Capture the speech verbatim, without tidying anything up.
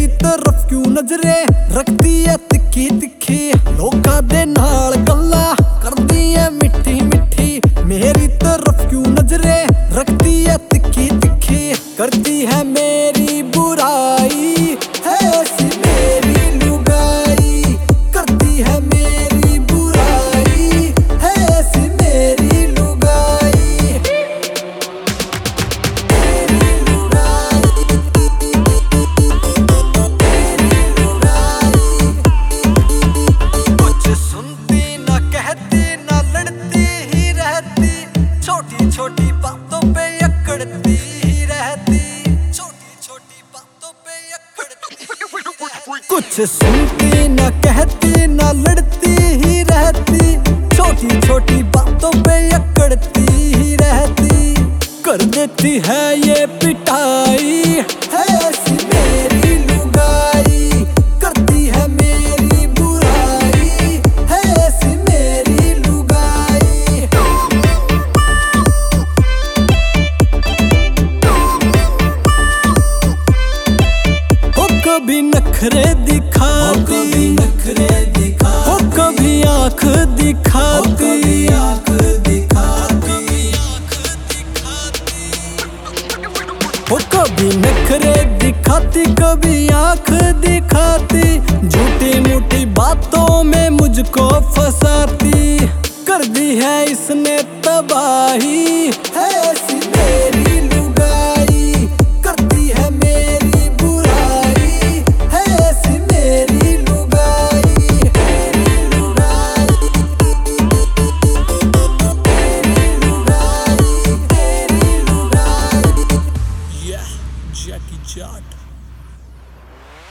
तरफ क्यों नजरे रखती है तिखी तिखी, लोकां दे नाल गल्ला करदी है मिठी मिठी। मेरी तरफ क्यों नजरे रखती है तिखी तिखी, करती है मेरी बुराई है ऐसी मेरी लुगाई। करती है मेरी बुराई है ऐसी मेरी लुगाई। मेरी लुगाई, मेरी लुगाई। कुछ सुनती ना कहती ना लड़ती ही रहती, छोटी छोटी बातों पे अकड़ती ही रहती, छोटी छोटी बातों पे अकड़ती ही रहती। कुछ सुनती ना कहती ना लड़ती ही रहती, छोटी छोटी बातों पे अकड़ती ही रहती। कर देती है ये पिटाई है ऐसी मेरी लुगाई। करती है मेरी बुराई है ऐसी मेरी लुगाई। हो कभी नखरे दिखाती, कभी नखरे दिखा, हो कभी आँख दिखाती, आँख दिखाती, हो कभी नखरे दिखाती कभी आँख दिखाती। झूठी मूठी बातों में मुझको फंसाती, कर दी है इसने तबाही है ऐसी मेरी लुगाई। करती है मेरी बुराई है ऐसी मेरी लुगाई। मेरी लुगाई, मेरी लुगाई, मेरी लुगाई। Yeah, Jackie Chan.